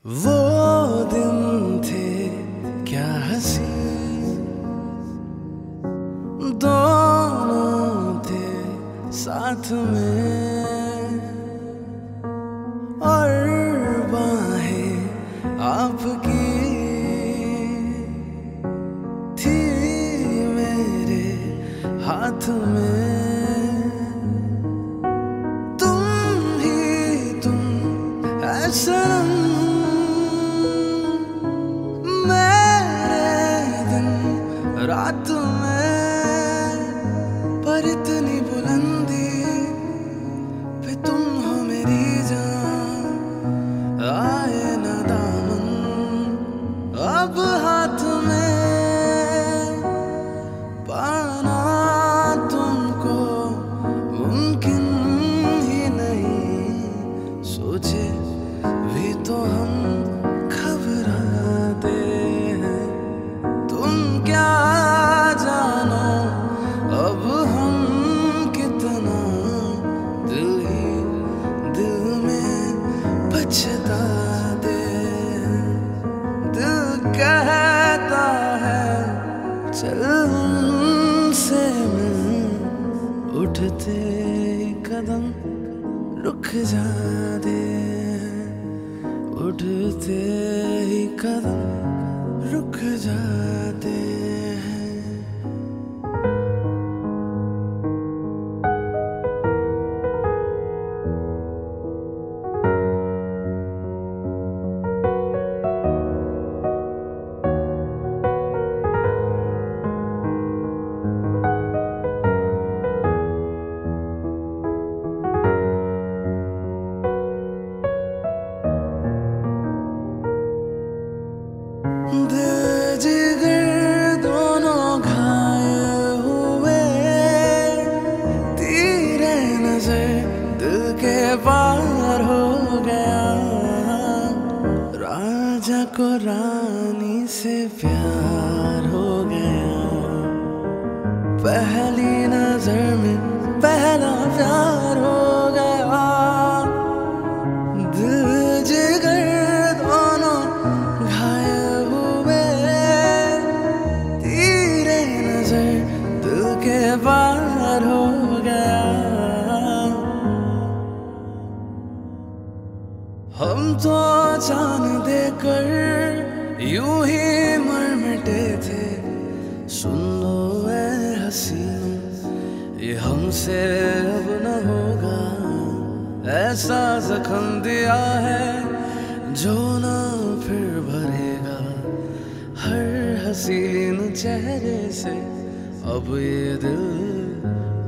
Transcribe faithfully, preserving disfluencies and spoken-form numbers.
वो दिन थे क्या हंसी, दोनों थे साथ में और बाहें आपकी थी मेरे हाथ में। तुम ही तुम है सनम, रात में पर इतनी बुलंदी पे तुम हो मेरी जान। आए न दामन अब हाथ में, पाना तुमको मुमकिन ही नहीं। सोचे भी तो हम घबराते हैं, तुम क्या अब हम कितना दिल ही दिल में पछताते। दिल कहता है चल हमसे मिल, उठते ही कदम रुक जाते, उठते ही कदम रुक जाते हैं। दिल जिगर दोनों घायल हुए, तेरे नजर दिल के पार हो गया। राजा को रानी से प्यार हो गया, पहली नजर में पहला प्यार हो गया। दिल जिगर दोनों घायल हुए, तेरे नजर दिल के पार हो गया। हम तो जान देकर यूं ही मर मिटे थे, सुन लो ऐ हसीन ये हमसे अब न होगा। ऐसा जख्म दिया है जो ना फिर भरेगा, हर हसीन चेहरे से अब ये दिल